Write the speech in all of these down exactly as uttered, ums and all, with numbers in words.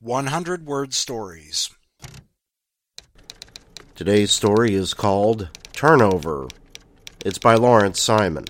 one hundred word stories. Today's story is called Turnover. It's by Lawrence Simon.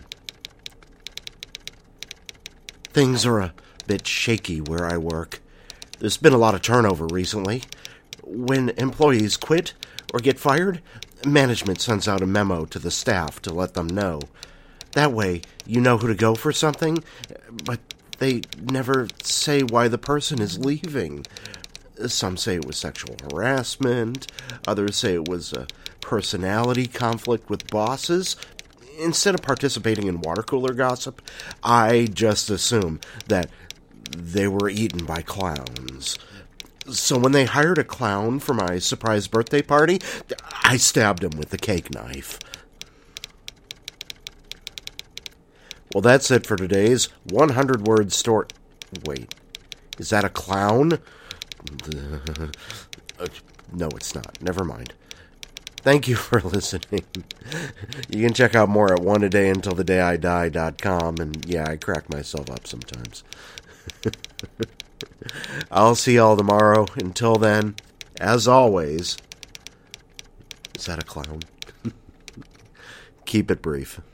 Things are a bit shaky where I work. There's been a lot of turnover recently. When employees quit or get fired, management sends out a memo to the staff to let them know. That way, you know who to go for something, but they never say why the person is leaving. Some say it was sexual harassment, others say it was a personality conflict with bosses. Instead of participating in water cooler gossip, I just assume that they were eaten by clowns. So when they hired a clown for my surprise birthday party, I stabbed him with a cake knife. Well, that's it for today's one hundred word story. Wait, is that a clown? No, it's not. Never mind. Thank you for listening. You can check out more at one a day until the day I die dot com, and yeah, I crack myself up sometimes. I'll see y'all tomorrow. Until then, as always, is that a clown? Keep it brief.